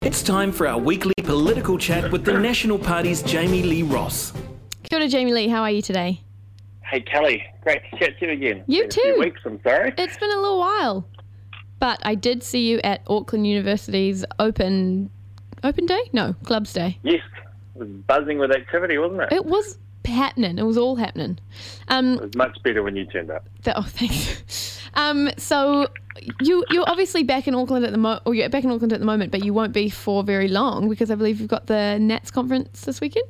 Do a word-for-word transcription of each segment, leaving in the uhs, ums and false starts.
It's time for our weekly political chat with the National Party's Jamie Lee Ross. Kia ora, Jamie Lee. How are you today? Hey, Kelly. Great to chat to you again. You been too. A few weeks, I'm sorry. It's been a little while. But I did see you at Auckland University's open open day? No, Clubs Day. Yes. It was buzzing with activity, wasn't it? It was happening. It was all happening. Um, It was much better when you turned up. the, oh, thanks. Um, so you you're obviously back in Auckland at the mo- or you're back in Auckland at the moment, but you won't be for very long because I believe you've got the Nats conference this weekend.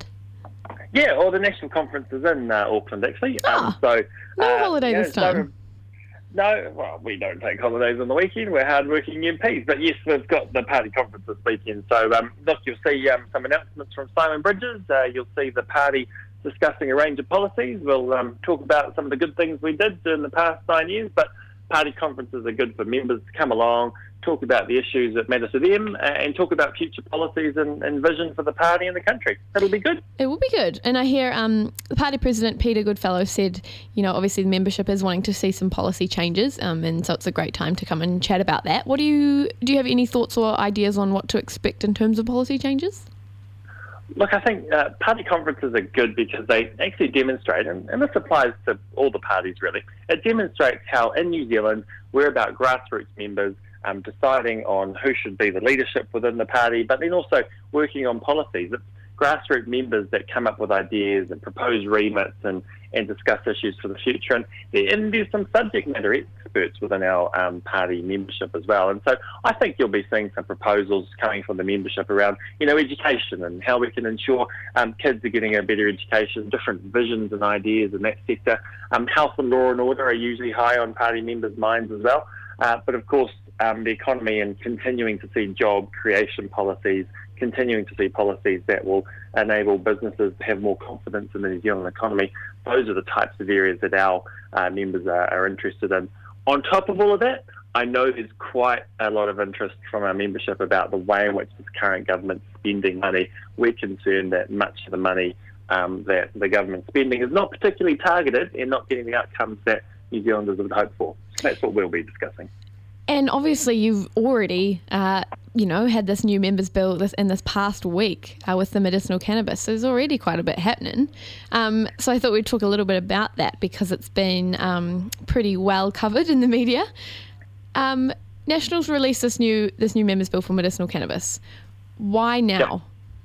Yeah, well, the national conference is in uh, Auckland, actually. Ah, um, so no uh, holiday yeah, this time. No, no, well, we don't take holidays on the weekend. We're hard-working M Ps. But yes, we've got the party conference this weekend. So um, look, you'll see um, some announcements from Simon Bridges. Uh, you'll see the party discussing a range of policies. We'll um, talk about some of the good things we did in the past nine years. But party conferences are good for members to come along, talk about the issues that matter to them, and talk about future policies and, and vision for the party and the country. It'll be good. It will be good. And I hear um, the party president, Peter Goodfellow, said, you know, obviously the membership is wanting to see some policy changes, um, and so it's a great time to come and chat about that. What do you, do you have any thoughts or ideas on what to expect in terms of policy changes? Look, I think uh, party conferences are good because they actually demonstrate, and, and this applies to all the parties really, it demonstrates how in New Zealand we're about grassroots members um, deciding on who should be the leadership within the party, but then also working on policies. It's grassroots members that come up with ideas and propose remits and, and discuss issues for the future. And, and there's some subject matter experts within our um, party membership as well. And so I think you'll be seeing some proposals coming from the membership around, you know, education and how we can ensure um, kids are getting a better education, different visions and ideas in that sector. Um, health and law and order are usually high on party members' minds as well. Uh, but of course, um, the economy and continuing to see job creation policies, continuing to see policies that will enable businesses to have more confidence in the New Zealand economy. Those are the types of areas that our uh, members are, are interested in. On top of all of that, I know there's quite a lot of interest from our membership about the way in which this current government's spending money. We're concerned that much of the money um, that the government's spending is not particularly targeted and not getting the outcomes that New Zealanders would hope for. So that's what we'll be discussing. And obviously you've already, uh, you know, had this new members bill this in this past week uh, with the medicinal cannabis. So there's already quite a bit happening. Um, so I thought we'd talk a little bit about that because it's been um, pretty well covered in the media. Um, Nationals released this new this new members bill for medicinal cannabis. Why now?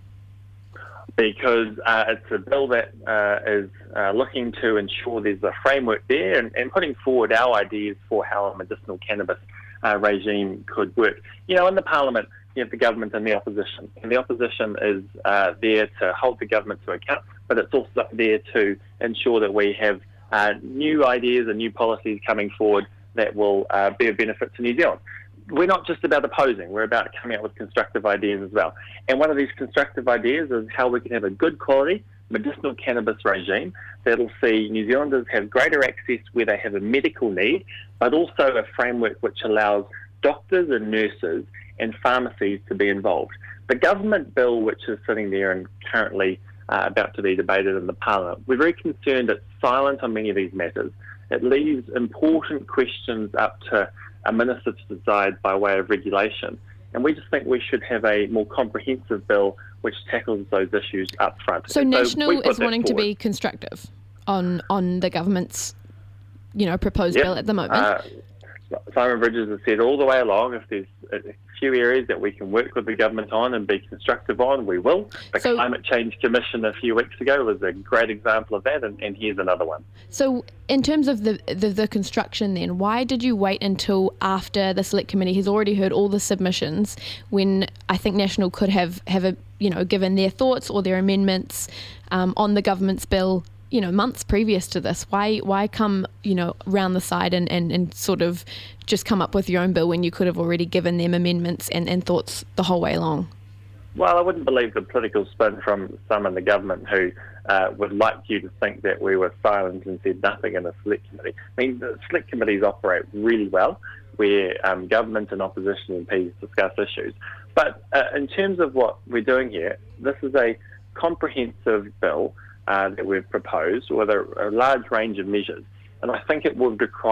Yep. Because uh, it's a bill that uh, is uh, looking to ensure there's a framework there and, and putting forward our ideas for how a medicinal cannabis Uh, regime could work. You know, in the Parliament, you have the government and the opposition, and the opposition is uh, there to hold the government to account, but it's also there to ensure that we have uh, new ideas and new policies coming forward that will uh, be of benefit to New Zealand. We're not just about opposing, we're about coming up with constructive ideas as well. And one of these constructive ideas is how we can have a good quality medicinal cannabis regime that'll see New Zealanders have greater access where they have a medical need, but also a framework which allows doctors and nurses and pharmacies to be involved. The government bill, which is sitting there and currently uh, about to be debated in the Parliament, we're very concerned it's silent on many of these matters. It leaves important questions up to a minister to decide by way of regulation. And we just think we should have a more comprehensive bill which tackles those issues up front. So, so National is wanting forward. to be constructive on on the government's, you know, proposed yep. bill at the moment. Uh, Simon Bridges has said all the way along, if there's a few areas that we can work with the government on and be constructive on, we will. The so, Climate Change Commission a few weeks ago was a great example of that, and, and here's another one. So in terms of the, the, the construction then, why did you wait until after the Select Committee has already heard all the submissions when I think National could have, have a, you know, given their thoughts or their amendments um, on the government's bill, you know, months previous to this? Why why come, you know, round the side and, and, and sort of just come up with your own bill when you could have already given them amendments and, and thoughts the whole way along? Well, I wouldn't believe the political spin from some in the government who uh, would like you to think that we were silent and said nothing in the Select Committee. I mean, the Select Committees operate really well where um, government and opposition M Ps discuss issues. But uh, in terms of what we're doing here, this is a comprehensive bill Uh, that we've proposed with a, a large range of measures. And I think it would require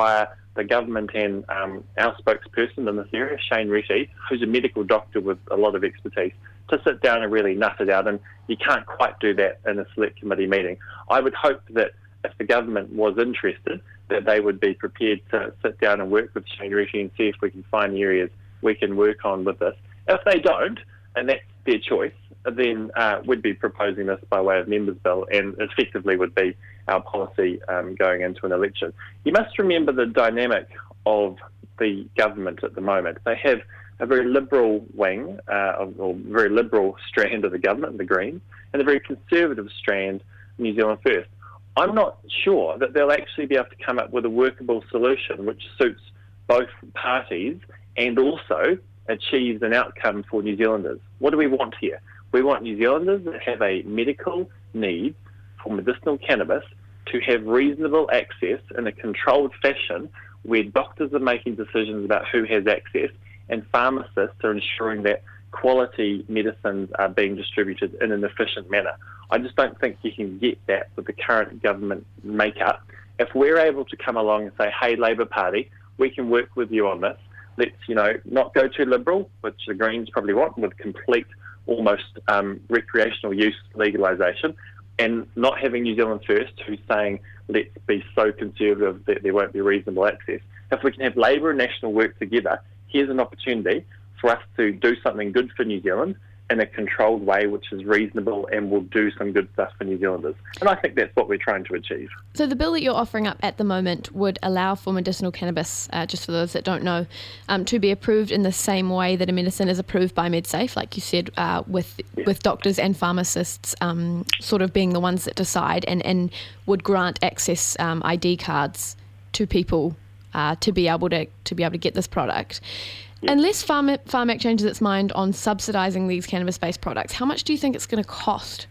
the government and um, our spokesperson in this area, Shane Retty, who's a medical doctor with a lot of expertise, to sit down and really nut it out. And you can't quite do that in a select committee meeting. I would hope that if the government was interested, that they would be prepared to sit down and work with Shane Retty and see if we can find areas we can work on with this. If they don't, and that's their choice, then uh, we'd be proposing this by way of members' bill, and effectively would be our policy um, going into an election. You must remember the dynamic of the government at the moment. They have a very liberal wing, uh, or very liberal strand of the government, the Greens, and a very conservative strand, New Zealand First. I'm not sure that they'll actually be able to come up with a workable solution which suits both parties and also achieves an outcome for New Zealanders. What do we want here? We want New Zealanders that have a medical need for medicinal cannabis to have reasonable access in a controlled fashion where doctors are making decisions about who has access and pharmacists are ensuring that quality medicines are being distributed in an efficient manner. I just don't think you can get that with the current government makeup. If we're able to come along and say, hey, Labor Party, we can work with you on this, let's, you know, not go too liberal, which the Greens probably want, with complete, almost um, recreational use legalisation, and not having New Zealand First, who's saying, let's be so conservative that there won't be reasonable access. If we can have Labor and National work together, here's an opportunity for us to do something good for New Zealand in a controlled way which is reasonable and will do some good stuff for New Zealanders. And I think that's what we're trying to achieve. So the bill that you're offering up at the moment would allow for medicinal cannabis, uh, just for those that don't know, um, to be approved in the same way that a medicine is approved by MedSafe, like you said, uh, with yes. with doctors and pharmacists um, sort of being the ones that decide, and, and would grant access um, I D cards to people uh, to be able to to be able to get this product. Yes. Unless Pharma, Pharmac changes its mind on subsidising these cannabis-based products, how much do you think it's going to cost?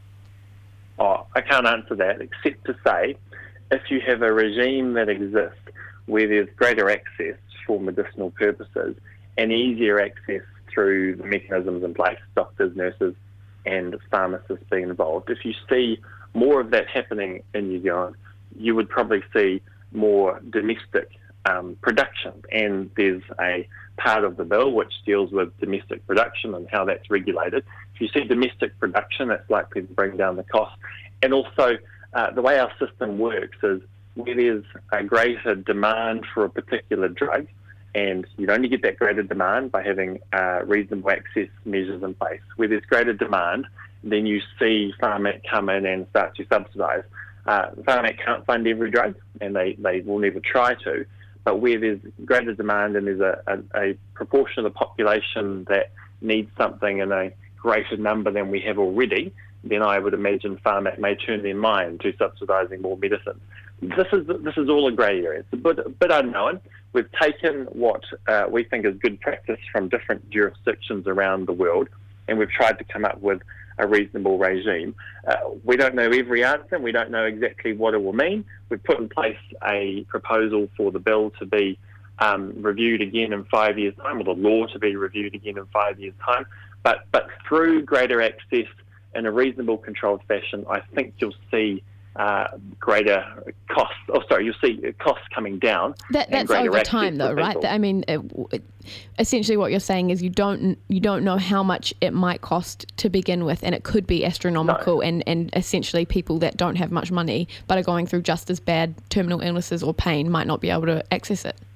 Oh, I can't answer that, except to say, if you have a regime that exists where there's greater access for medicinal purposes and easier access through the mechanisms in place, doctors, nurses and pharmacists being involved, if you see more of that happening in New Zealand, you would probably see more domestic um, production. And there's a part of the bill which deals with domestic production and how that's regulated. If you see domestic production, that's likely to bring down the cost. And also, uh, the way our system works is where there's a greater demand for a particular drug, and you'd only get that greater demand by having uh, reasonable access measures in place. Where there's greater demand, then you see Pharmac come in and start to subsidise. Uh, Pharmac can't fund every drug, and they, they will never try to. But where there's greater demand and there's a, a, a proportion of the population that needs something in a greater number than we have already, then I would imagine Pharmac may turn their mind to subsidising more medicine. This is this is all a grey area. It's a bit, a bit unknown. We've taken what uh, we think is good practice from different jurisdictions around the world, and we've tried to come up with a reasonable regime. Uh, we don't know every answer, and we don't know exactly what it will mean. We've put in place a proposal for the bill to be um, reviewed again in five years' time, or the law to be reviewed again in five years' time. But but through greater access in a reasonable, controlled fashion, I think you'll see uh, greater costs. Oh, sorry, you'll see costs coming down. That, that's over time, though, right? I mean, it, it, essentially, what you're saying is you don't you don't know how much it might cost to begin with, and it could be astronomical. No. And and essentially, people that don't have much money but are going through just as bad terminal illnesses or pain might not be able to access it.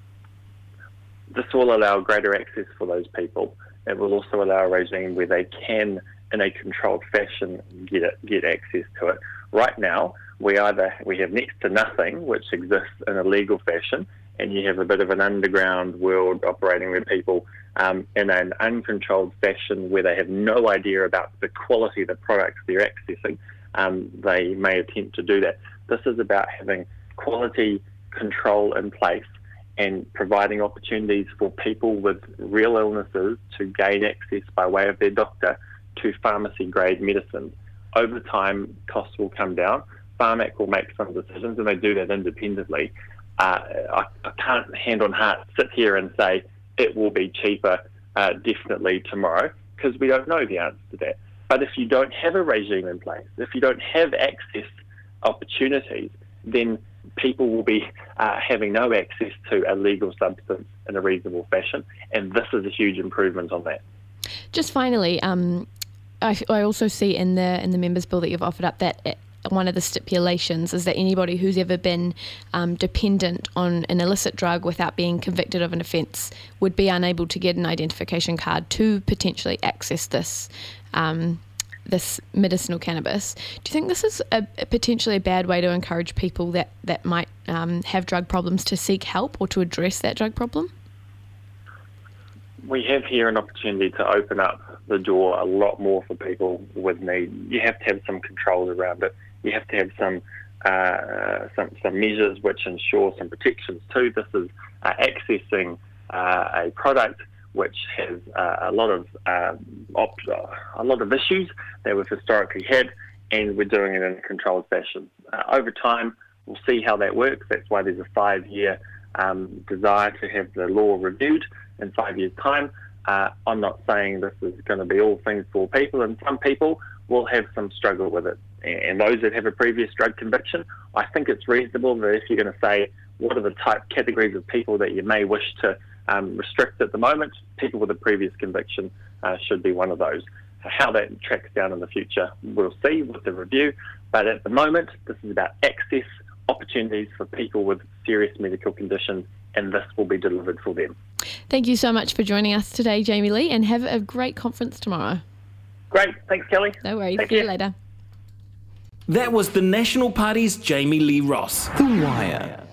This will allow greater access for those people. It will also allow a regime where they can, in a controlled fashion, get it, get access to it. Right now, we either we have next to nothing which exists in a legal fashion, and you have a bit of an underground world operating where people, um, in an uncontrolled fashion, where they have no idea about the quality of the products they're accessing, um, they may attempt to do that. This is about having quality control in place and providing opportunities for people with real illnesses to gain access by way of their doctor to pharmacy-grade medicines. Over time, costs will come down. Pharmac will make some decisions, and they do that independently. Uh, I, I can't, hand on heart, sit here and say it will be cheaper uh, definitely tomorrow, because we don't know the answer to that. But if you don't have a regime in place, if you don't have access opportunities, then people will be uh, having no access to a legal substance in a reasonable fashion, and this is a huge improvement on that. Just finally, um, I, I also see in the in the members' bill that you've offered up that it, one of the stipulations is that anybody who's ever been um, dependent on an illicit drug without being convicted of an offence would be unable to get an identification card to potentially access this um, this medicinal cannabis. Do you think this is a, a potentially a bad way to encourage people that, that might um, have drug problems to seek help or to address that drug problem? We have here an opportunity to open up the door a lot more for people with need. You have to have some controls around it. You have to have some uh, some, some measures which ensure some protections too. This is uh, accessing uh, a product which has uh, a lot of uh, op- a lot of issues that we've historically had, and we're doing it in a controlled fashion. Uh, over time, we'll see how that works. That's why there's a five-year um, desire to have the law reviewed in five years' time. Uh, I'm not saying this is going to be all things for all people, and some people will have some struggle with it. And those that have a previous drug conviction, I think it's reasonable that if you're going to say what are the type categories of people that you may wish to um, restrict at the moment, people with a previous conviction uh, should be one of those. How that tracks down in the future, we'll see with the review. But at the moment, this is about access opportunities for people with serious medical conditions, and this will be delivered for them. Thank you so much for joining us today, Jamie Lee, and have a great conference tomorrow. Great. Thanks, Kelly. No worries. Take See you care. later. That was the National Party's Jamie Lee Ross. The Wire.